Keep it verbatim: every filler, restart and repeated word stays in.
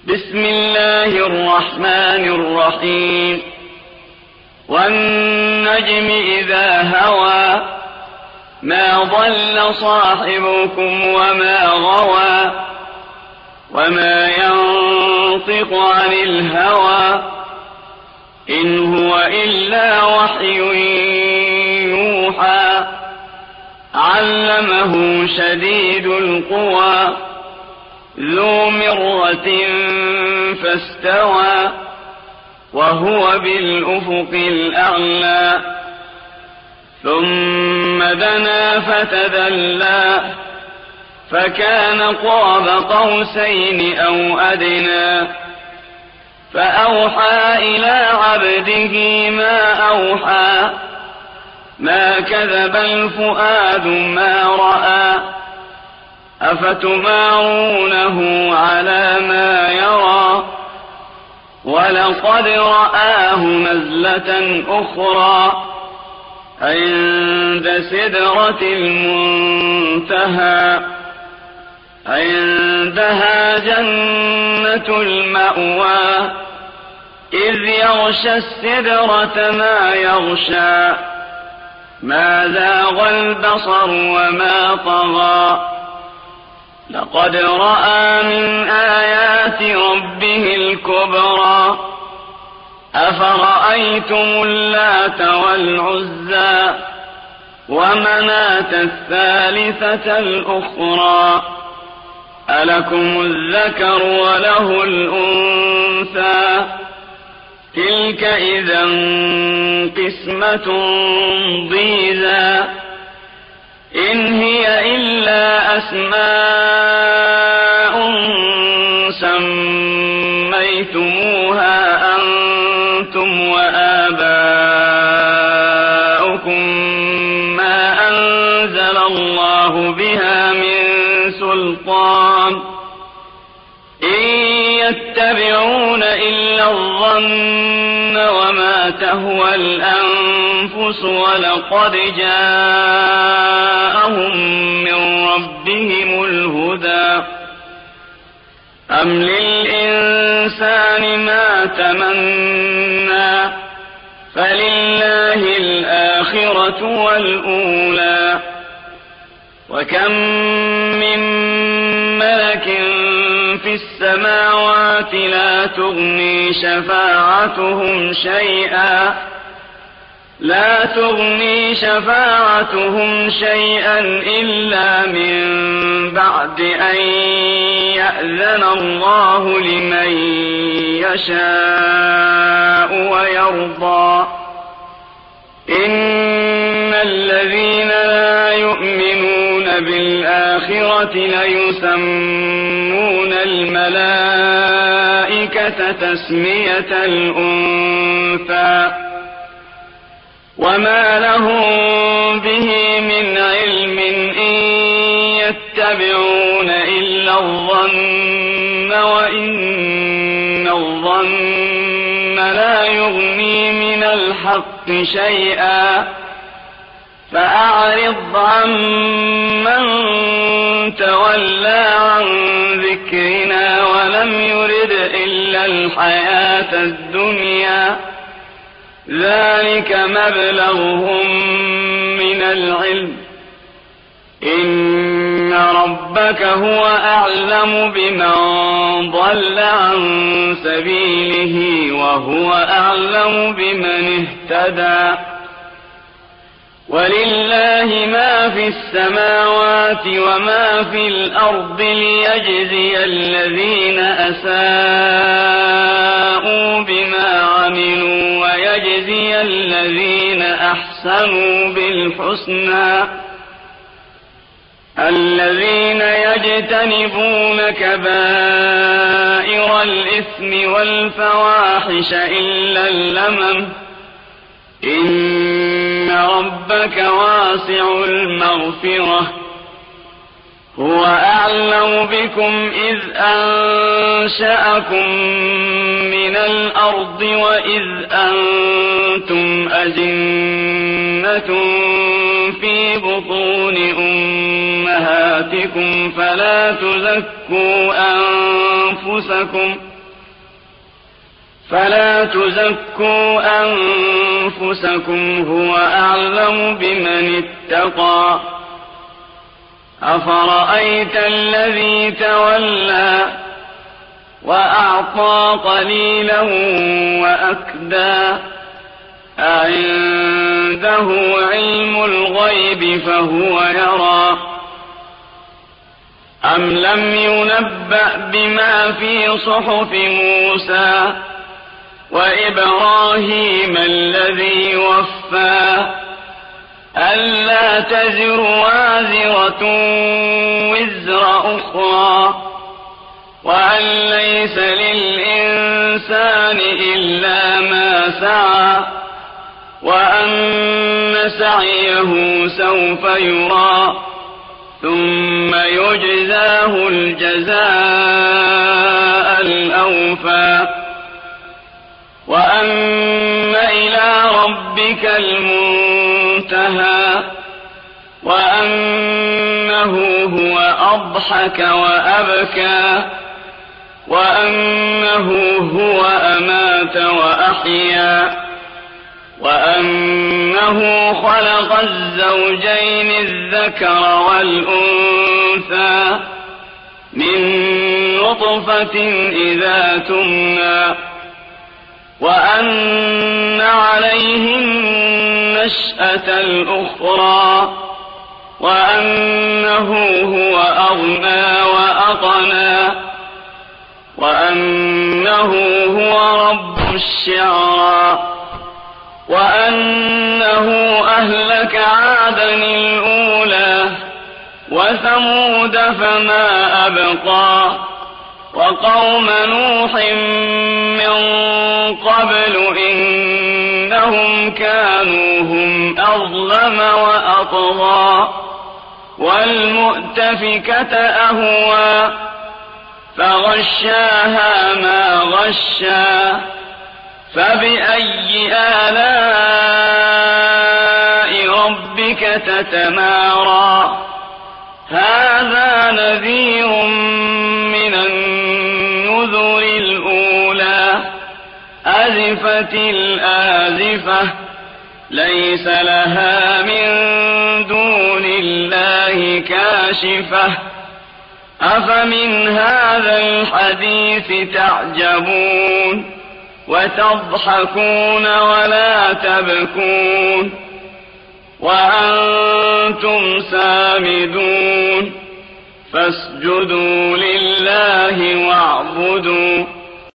بسم الله الرحمن الرحيم والنجم إذا هوى ما ضل صاحبكم وما غوى وما ينطق عن الهوى إن هو إلا وحي يوحى علمه شديد القوى ذو مرة فاستوى وهو بالأفق الأعلى ثم دنا فتدلى فكان قاب قوسين أو أدنى فأوحى إلى عبده ما أوحى ما كذب الفؤاد ما رأى أفتمارونه على ما يرى ولقد رآه نزلة أخرى عند سدرة المنتهى عندها جنة المأوى إذ يغشى السدرة ما يغشى ما زاغ البصر وما طغى لقد رأى من آيات ربه الكبرى أفرأيتم اللات والعزى ومناة الثالثة الأخرى ألكم الذكر وله الأنثى تلك إذا قسمة ضيزى إن هي إلا أسماء سميتموها أنتم وآباؤكم ما أنزل الله بها من سلطان إن يتبعون إلا الظن وما تهوى الأنفس ولقد جاءهم من ربهم الهدى أم للإنسان ما تمنى فلله الآخرة والأولى وكم من ملك في السماوات لا تغني شفاعتهم شيئا لا تغني شفاعتهم شيئا إلا من بعد أن يأذن الله لمن يشاء ويرضى إن الذين لا يؤمنون بالآخرة ليسمون الملائكة تسمية الأنثى وما لهم به من علم إن يتبعون إلا الظن وإن الظن لا يغني من الحق شيئا فأعرض عمن تولى عن ذكرنا ولم يرد إلا الحياة الدنيا ذلك مبلغهم من العلم إن ربك هو أعلم بمن ضل عن سبيله وهو أعلم بمن اهتدى ولله ما في السماوات وما في الأرض ليجزي الذين أساءوا بما عملوا ويجزي الذين أحسنوا بالحسنى الذين يجتنبون كبائر الإثم والفواحش إلا اللمم إن ربك واسع المغفرة هو أعلم بكم إذ أنشأكم من الأرض وإذ أنتم أجنة في بطون أمهاتكم فلا تزكوا أنفسكم فلا تزكوا أنفسكم هو أعلم بمن اتقى أفرأيت الذي تولى وأعطى قليلا وأكدى أعنده علم الغيب فهو يرى أم لم ينبأ بما في صحف موسى وإبراهيم الذي وفى ألا تزر وازرة وزر أخرى وأن ليس للإنسان إلا ما سعى وأن سعيه سوف يرى ثم يجزاه الجزاء الأوفى وأن إلى ربك المنتهى وأنه هو أضحك وأبكى وأنه هو أمات وأحيا وأنه خلق الزوجين الذكر والأنثى من نطفة إذا تمنى وأن عليه النشأة الأخرى وأنه هو أغنى وأقنى وأنه هو رب الشعرى وأنه أهلك عادا الأولى وثمود فما أبقى وقوم نوح من قبل إنهم كانوا هم أظلم وأطغى والمؤتفكة أهوى فغشاها ما غشى فبأي آلاء ربك تتمارى هذا نذير من النذر الأولى أزفت الآزفة ليس لها من دون الله كاشفة أفمن هذا الحديث تعجبون وتضحكون ولا تبكون وأنتم سامدون فاسجدوا لله واعبدوا